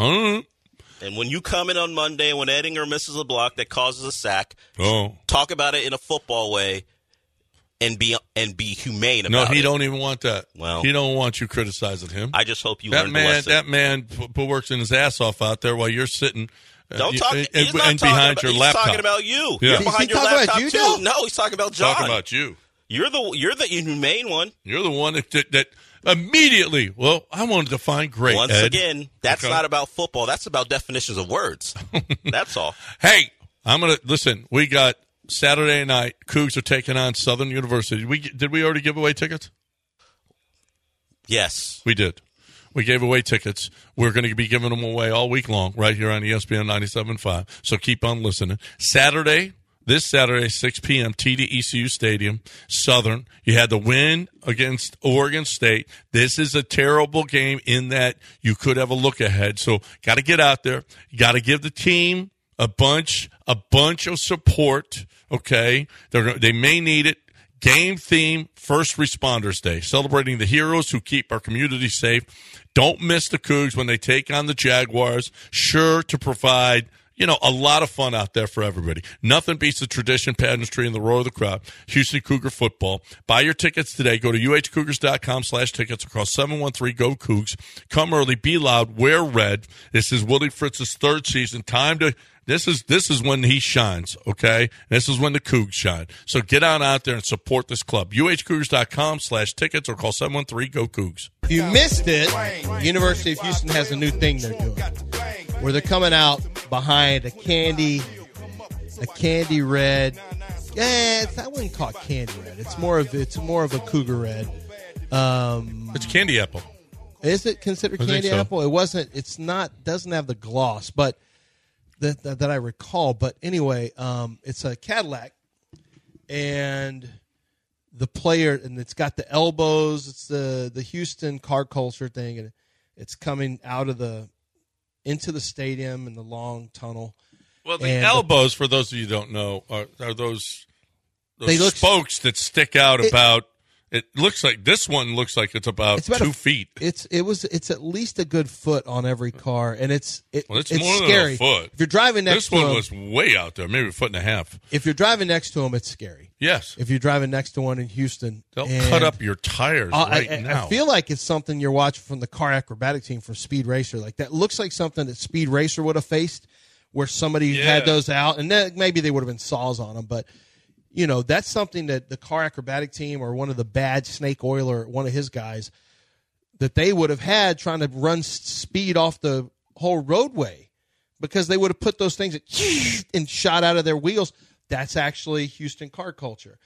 And when you come in on Monday and when Ed Ingram misses a block that causes a sack, talk about it in a football way and be humane about it.
No, he don't even want that.
Well,
he don't want you criticizing him.
I just hope you learn the lesson.
That man works in his ass off out there while you're sitting
Don't talk.
He's behind your laptop.
He's talking about you.
Yeah.
You're behind your laptop too.
About you,
No, he's talking about John.
Talking about you.
You're the inhumane one.
You're the one that immediately. Well, I wanted to find great.
Once
Ed.
again, that's
Okay.
not about football. That's about definitions of words. That's all.
Hey, I'm gonna listen. We got Saturday night. Cougs are taking on Southern University. Did we already give away tickets?
Yes.
We did. We gave away tickets. We're going to be giving them away all week long right here on ESPN 97.5. So keep on listening. This Saturday, 6 p.m., TD ECU Stadium, Southern. You had the win against Oregon State. This is a terrible game in that you could have a look ahead. So got to get out there. You got to give the team a bunch of support, okay? They may need it. Game theme, First Responders Day, celebrating the heroes who keep our community safe. Don't miss the Cougs when they take on the Jaguars. Sure to provide, a lot of fun out there for everybody. Nothing beats the tradition, pageantry, and the roar of the crowd. Houston Cougar football. Buy your tickets today. Go to uhcougars.com/tickets or call 713-GO-COUGS. Come early, be loud, wear red. This is Willie Fritz's third season. This is when he shines, okay? This is when the Cougs shine. So get on out there and support this club. uhcougars.com/tickets or call 713-GO-COUGS.
If you missed it, University of Houston has a new thing they're doing where they're coming out behind a candy red. I wouldn't call it candy red. It's more of a Cougar red.
It's candy apple.
Is it considered candy apple? It wasn't. It's not. Doesn't have the gloss, but that I recall. But anyway, it's a Cadillac, and the player, and it's got the elbows. It's the Houston car culture thing, and it's coming out of into the stadium in the long tunnel.
Well, the elbows, for those of you who don't know, are those spokes that stick out about. It looks like this one looks like it's about 2 feet.
It's at least a good foot on every car, and it's
more
scary.
than a foot.
If you're driving next to him,
this one was way out there, maybe a foot and a half.
If you're driving next to him, it's scary.
Yes.
If you're driving next to one in Houston,
they'll cut up your tires now.
I feel like it's something you're watching from the car acrobatic team from Speed Racer. Like that looks like something that Speed Racer would have faced, where somebody had those out, and then maybe they would have been saws on them, but. That's something that the car acrobatic team or one of the bad Snake Oil or one of his guys that they would have had trying to run speed off the whole roadway because they would have put those things and shot out of their wheels. That's actually Houston car culture.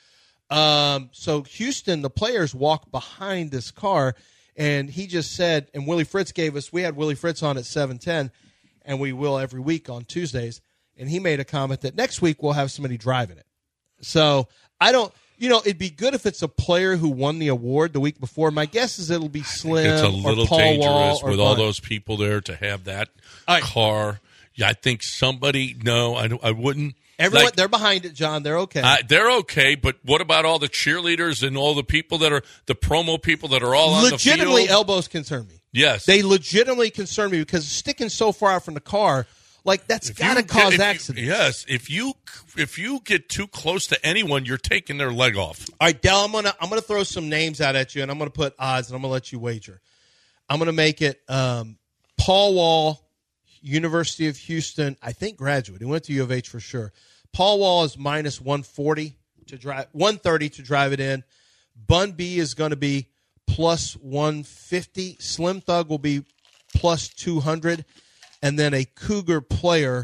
So Houston, the players walk behind this car, and he just said, and Willie Fritz we had Willie Fritz on at 7:10, and we will every week on Tuesdays, and he made a comment that next week we'll have somebody driving it. So I don't, it'd be good if it's a player who won the award the week before. My guess is it'll be Slim.
It's a little
or Paul
dangerous
Wall
with all those people there to have that car. Yeah, I think somebody. No, I wouldn't.
Everyone, they're behind it, John. They're okay.
They're okay, but what about all the cheerleaders and all the people that are the promo people that are all on the field?
Legitimately, elbows concern me.
Yes,
they legitimately concern me because sticking so far out from the car. Like that's got to cause accidents.
Yes, if you get too close to anyone, you're taking their leg off.
All right, Del, I'm gonna throw some names out at you, and I'm gonna put odds, and I'm gonna let you wager. I'm gonna make it Paul Wall, University of Houston. I think graduate. He went to U of H for sure. Paul Wall is minus 140 to drive, 130 to drive it in. Bun B is going to be plus 150. Slim Thug will be plus 200. And then a Cougar player.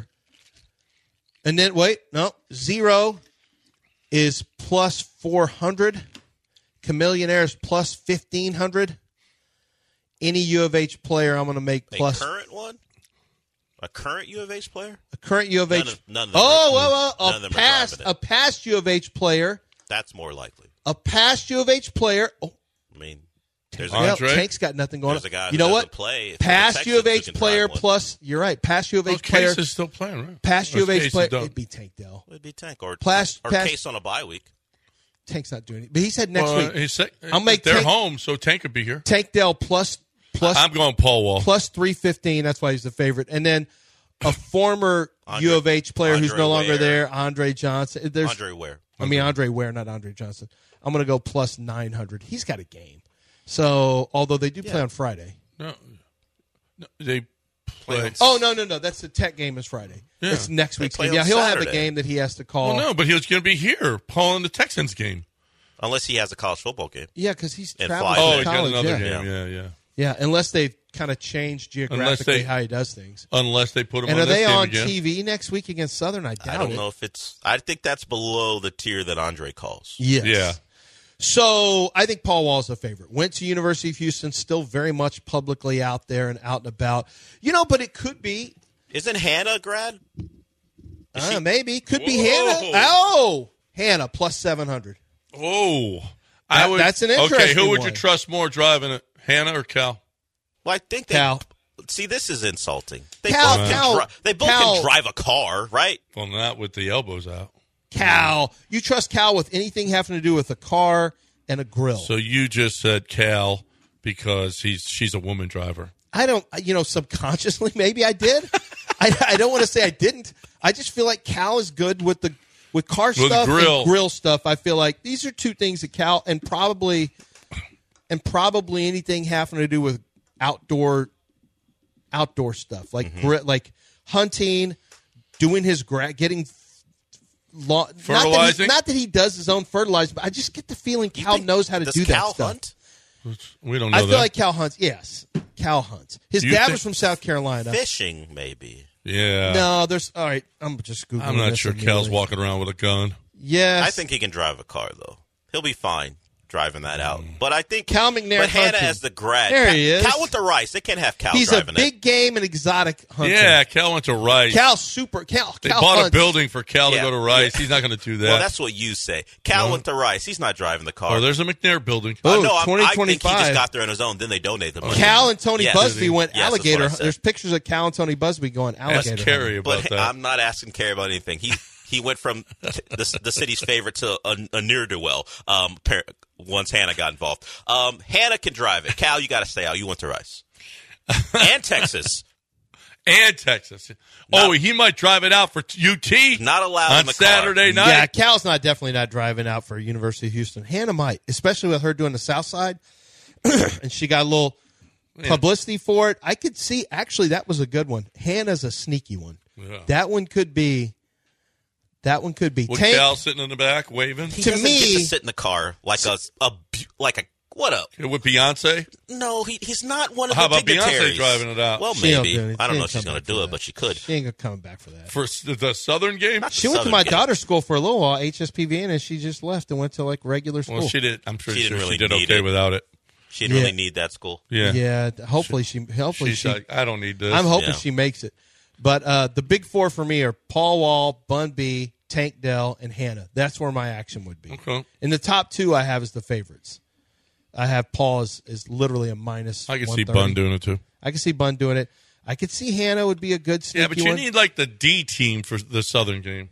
And then, Zero is plus 400. Chameleonaire is plus 1,500. Any U of H player I'm going to make plus.
A current one? A current U of H player?
A current U of H.
None of them
a past U of H player.
That's more likely.
A past U of H player. Oh.
I mean.
Tank's got nothing going on.
A guy
you know what?
Play.
Past U of H player plus, you're right. Past U of H player.
Case is still playing, right?
Past U of H player. It'd be Tank, Dell.
It'd be Tank or
Case
on a bye week.
Tank's not doing it. But he said next week.
He said,
I'll make
they're
Tank,
home, so Tank could be here.
Tank Dell plus.
I'm going Paul Wall.
Plus 315. That's why he's the favorite. And then a former U of H player who's no longer there, Andre Johnson.
Andre Ware.
Andre Ware, not Andre Johnson. I'm going to go plus 900. He's got a game. So, although they do play on Friday.
No, they play.
Oh, no. That's the Tech game is Friday.
Yeah.
It's next week's game.
Yeah,
he'll have a game that he has to call.
Well, no, but he was going to be here calling the Texans game.
Unless he has a college football game.
Yeah, because he's
And
traveling
flies
Oh,
to
he's got
college.
another
yeah.
game. Yeah.
Yeah, unless they've kind of changed geographically
they-
how he does things.
Unless they put him
And
on
are
this
they
game
on
again.
TV next week against Southern? I doubt
I don't
it.
know if it's. I think that's below the tier that Andre calls.
Yes.
Yeah.
So I think Paul Wall's a favorite. Went to University of Houston, still very much publicly out there and out and about. But it could be.
Isn't Hannah a grad?
Maybe. Could be
Whoa.
Hannah. Oh, Hannah plus 700.
Oh.
That's an
Okay,
interesting
who would
one.
you trust more driving it, Hannah or Cal?
Well, I think they.
Cal.
See, this is insulting. They
Cal,
both,
Cal,
they both
Cal.
can drive a car, right?
Well, not with the elbows out.
Cal. You trust Cal with anything having to do with a car and a grill.
So you just said Cal because she's a woman driver.
I don't, subconsciously maybe I did. I don't want to say I didn't. I just feel like Cal is good with car stuff
grill.
and grill stuff. I feel like these are two things that Cal and probably anything having to do with outdoor stuff like like hunting, doing his getting
fertilizing.
Not that he does his own fertilizing, but I just get the feeling
You
Cal
think-
knows how to
does
do
Cal
that stuff.
hunt?
We don't know
I
that.
feel like Cal hunts. Yes, Cal hunts. His
You
dad
think-
was from South Carolina.
Fishing, maybe.
yeah.
No, there's all right. I'm just googling.
I'm not
this
sure
immediately.
Cal's walking around with a gun.
Yes,
I think he can drive a car, though. He'll be fine driving that out. But I think
Cal McNair
But Hannah
hunting.
as the grad.
There he is.
Cal with the Rice. They can't have Cal
he's a
driving
big
it.
game and exotic hunter.
Yeah, Cal went to Rice.
Cal super. Cal.
They
Cal
bought
hunts.
a building for Cal
Yeah.
to go to Rice. He's not going to do that.
Well, that's what you say. Cal went to Rice. He's not driving the car.
Oh, there's a McNair building.
Oh,
no, I think he
2025.
just got there on his own. Then they donated the money.
Cal and Tony
Yes.
Busby went
Yes, that's what
alligator.
I said.
There's pictures of Cal and Tony Busby going
Ask
alligator.
Carrie about
But
that.
I'm not asking Carrie about anything. He went from the city's favorite to a ne'er-do-well once Hannah got involved. Hannah can drive it. Cal, you got to stay out. You went to Rice. And Texas.
And Texas. Oh, he might drive it out for UT.
Not allowed
on
in the car.
Saturday night.
Yeah, Cal's definitely not driving out for University of Houston. Hannah might, especially with her doing the South Side, and she got a little publicity for it. I could see actually that was a good one. Hannah's a sneaky one.
Yeah.
That one could be.
With
Tank,
Cal sitting in the back waving.
He
To
doesn't
me-
get to sit in the car like what up?
With Beyonce.
No, he's not one of
How
the
about Beyonce
dignitaries.
driving it out?
Well,
She don't
maybe.
do anything.
I don't
She
know
ain't
if she's
coming
going
back
to do
for
it,
that.
but she could.
she ain't coming back for that.
For the Southern game?
Not
She
the
went to
Southern
my
game.
daughter's school for a little while, HSPV, and she just left and went to like regular school.
Well, she did. I'm sure
She didn't really
she did
need
okay
it.
without it.
She didn't
Yeah.
really need that school.
Yeah.
Yeah, hopefully she.
She's like, I don't need this.
I'm hoping
Yeah.
she makes it. But the big four for me are Paul Wall, Bun B, Tank Dell, and Hannah. That's where my action would be.
Okay.
In the top two, I have as the favorites. I have Paul is literally a minus.
I can see
130.
Bun doing it too.
I can see Bun doing it. I could see Hannah would be a good sneaky
Yeah, but you
one.
need like the D team for the Southern game.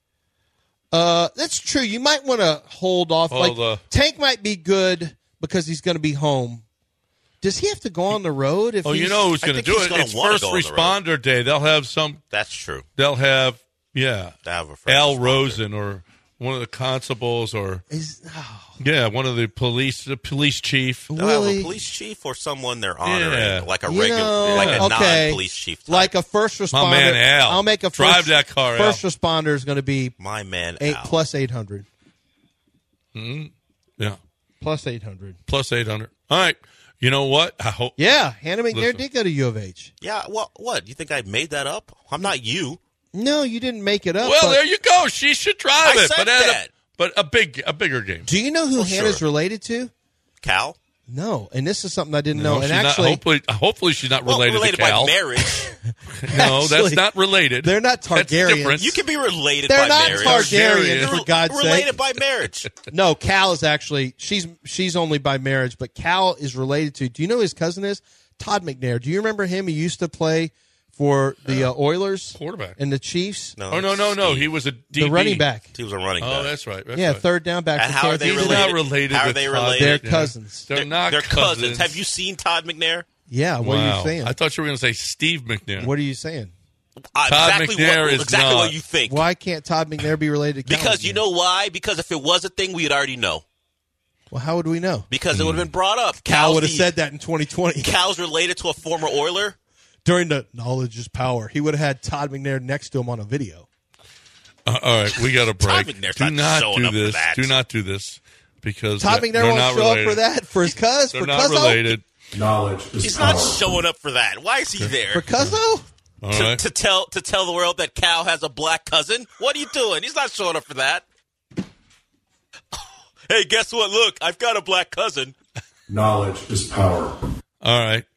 That's true. You might want to hold off. Tank might be good because he's going to be home. Does he have to go on the road? If
Oh, you
he's-
know who's
I
going to
think
do
he's
it?
gonna
It's
wanna
first
go on the road.
responder day. They'll have some.
That's true.
They'll have
To have a first
Al
responder.
Rosen or one of the constables or
is
one of the police chief.
They'll have
really
a police chief or someone they're honoring,
Yeah.
like a
You
regular,
know,
like a
okay.
non-police chief. Type.
like a first responder.
My man Al.
I'll make a
Drive
first,
that car,
First
Al.
responder is going to be
my man,
eight
Al.
plus 800.
Yeah,
Plus 800.
plus 800. All right. You know what? I hope.
Yeah, Hannah McNair
Listen.
did go to U of H.
Yeah. Well, what? You think I made that up? I'm not you.
No, you didn't make it up.
Well,
but
there you go. She should drive
I
it,
said
but at
that.
a bigger game.
do you know who
Well,
Hannah's
sure.
related to?
Cal.
No, and this is something I didn't know.
No,
And
she's
actually,
not, hopefully she's not
Well,
related, to Cal.
by marriage.
No,
Actually,
that's not related.
they're not
That's
Targaryens.
different.
You can be related
they're
by
not
marriage.
Targaryens,
Targaryen.
for God's
related
sake.
by marriage.
No, Cal is actually she's only by marriage, but Cal is related to. Do you know who his cousin is? Todd McNair. Do you remember him? He used to play for the Oilers
Quarterback.
and the Chiefs.
No,
Oh, no.
Steve.
He was a DB.
The running back.
He was a running back.
Oh, that's right. That's
Yeah,
right.
third down back.
And
for
how are
Kansas
they
City.
He's
related?
not related
How are
with
they
Todd.
related?
They're
Yeah.
cousins.
They're not
They're
cousins.
Have you seen Todd McNair?
Yeah, what are
Wow.
you saying?
I thought you were going to say Steve McNair.
What are you saying?
Exactly
McNair is
exactly
not.
what you think.
Why can't Todd McNair be related to Cal
Because you
McNair?
know why? Because if it was a thing, we'd already know.
Well, how would we know?
Because it would have been brought up.
Cal would have
the-
said that in 2020.
Cal's related to a former Oiler.
During the knowledge is power, he would have had Todd McNair next to him on a video.
All right, we got a break.
McNair's
Do
not
not
showing
do
up for
this.
that.
Do not do this because
Todd
they're
McNair
not
won't show
related.
up for that for his cuz
They're
for
not
Cuzzo?
related.
Knowledge is
He's
power.
not showing up for that. Why is he there?
For Cuzzo?
All
to,
right.
to tell the world that Cal has a black cousin? What are you doing? He's not showing up for that. Hey, guess what? Look, I've got a black cousin.
Knowledge is power.
All right.